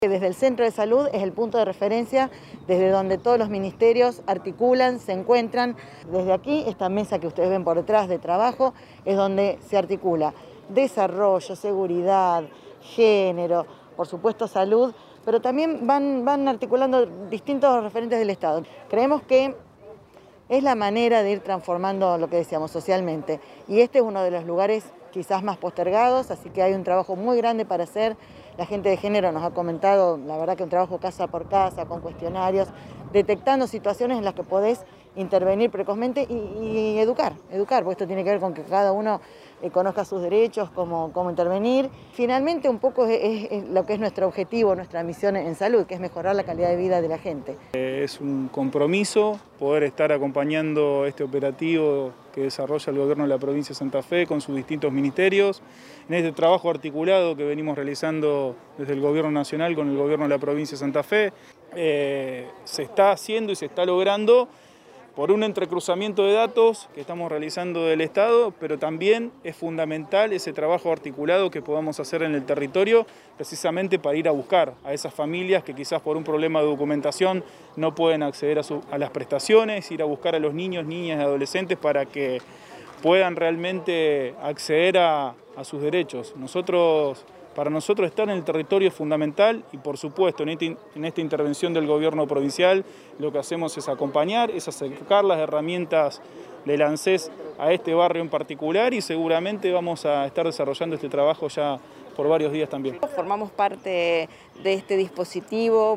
Desde el Centro de Salud es el punto de referencia desde donde todos los ministerios articulan, se encuentran. Desde aquí, esta mesa que ustedes ven por detrás de trabajo, es donde se articula desarrollo, seguridad, género, por supuesto salud, pero también van articulando distintos referentes del Estado. Creemos que es la manera de ir transformando lo que decíamos socialmente, y este es uno de los lugares quizás más postergados, así que hay un trabajo muy grande para hacer. La gente de género nos ha comentado, la verdad que un trabajo casa por casa, con cuestionarios, detectando situaciones en las que podés intervenir precozmente y educar, porque esto tiene que ver con que cada uno conozca sus derechos, cómo intervenir. Finalmente un poco es lo que es nuestro objetivo, nuestra misión en salud, que es mejorar la calidad de vida de la gente. Es un compromiso poder estar acompañando este operativo que desarrolla el gobierno de la provincia de Santa Fe con sus distintos ministerios, en este trabajo articulado que venimos realizando desde el gobierno nacional con el gobierno de la provincia de Santa Fe. Se está haciendo y se está logrando por un entrecruzamiento de datos que estamos realizando del Estado, pero también es fundamental ese trabajo articulado que podamos hacer en el territorio, precisamente para ir a buscar a esas familias que quizás por un problema de documentación no pueden acceder a las prestaciones, ir a buscar a los niños, niñas y adolescentes para que puedan realmente acceder a sus derechos. Para nosotros estar en el territorio es fundamental y por supuesto en esta intervención del gobierno provincial lo que hacemos es acompañar, es acercar las herramientas del ANSES a este barrio en particular y seguramente vamos a estar desarrollando este trabajo ya por varios días también. Formamos parte de este dispositivo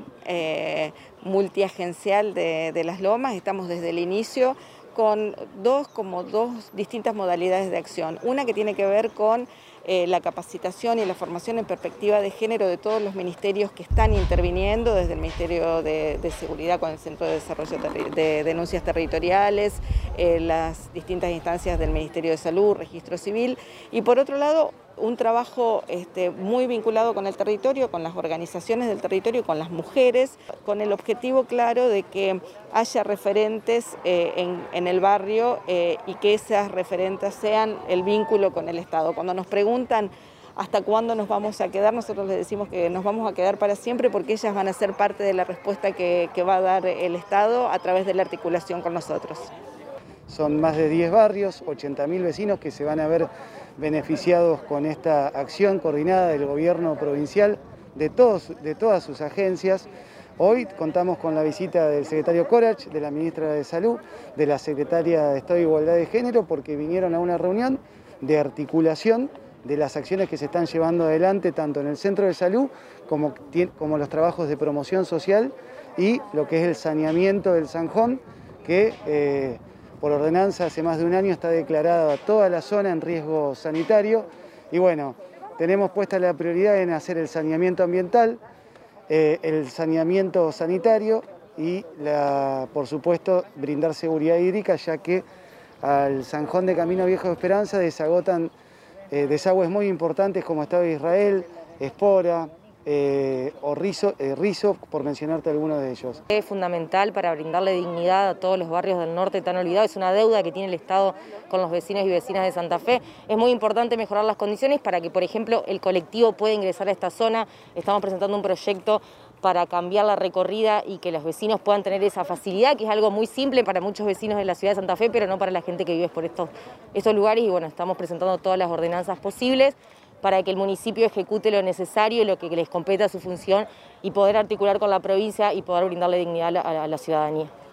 multiagencial de Las Lomas, estamos desde el inicio con dos distintas modalidades de acción. Una que tiene que ver con la capacitación y la formación en perspectiva de género de todos los ministerios que están interviniendo, desde el Ministerio de Seguridad con el Centro de Desarrollo de Denuncias Territoriales, las distintas instancias del Ministerio de Salud, Registro Civil, y por otro lado un trabajo muy vinculado con el territorio, con las organizaciones del territorio, con las mujeres, con el objetivo claro de que haya referentes en el barrio y que esas referentes sean el vínculo con el Estado. Cuando nos preguntan hasta cuándo nos vamos a quedar, nosotros les decimos que nos vamos a quedar para siempre porque ellas van a ser parte de la respuesta que va a dar el Estado a través de la articulación con nosotros. Son más de 10 barrios, 80.000 vecinos que se van a ver beneficiados con esta acción coordinada del gobierno provincial, de todas sus agencias. Hoy contamos con la visita del secretario Corach, de la ministra de Salud, de la secretaria de Estado de Igualdad de Género, porque vinieron a una reunión de articulación de las acciones que se están llevando adelante tanto en el Centro de Salud como los trabajos de promoción social y lo que es el saneamiento del Zanjón, que por ordenanza hace más de un año está declarada toda la zona en riesgo sanitario y bueno, tenemos puesta la prioridad en hacer el saneamiento ambiental, el saneamiento sanitario y por supuesto brindar seguridad hídrica, ya que al Zanjón de Camino Viejo de Esperanza desagotan desagües muy importantes como Estado de Israel, Espora, o Rizo, por mencionarte algunos de ellos. Es fundamental para brindarle dignidad a todos los barrios del norte tan olvidados, es una deuda que tiene el Estado con los vecinos y vecinas de Santa Fe. Es muy importante mejorar las condiciones para que, por ejemplo, el colectivo pueda ingresar a esta zona. Estamos presentando un proyecto para cambiar la recorrida y que los vecinos puedan tener esa facilidad, que es algo muy simple para muchos vecinos de la ciudad de Santa Fe, pero no para la gente que vive por estos lugares. Y bueno, estamos presentando todas las ordenanzas posibles para que el municipio ejecute lo necesario, lo que les compete a su función y poder articular con la provincia y poder brindarle dignidad a la ciudadanía.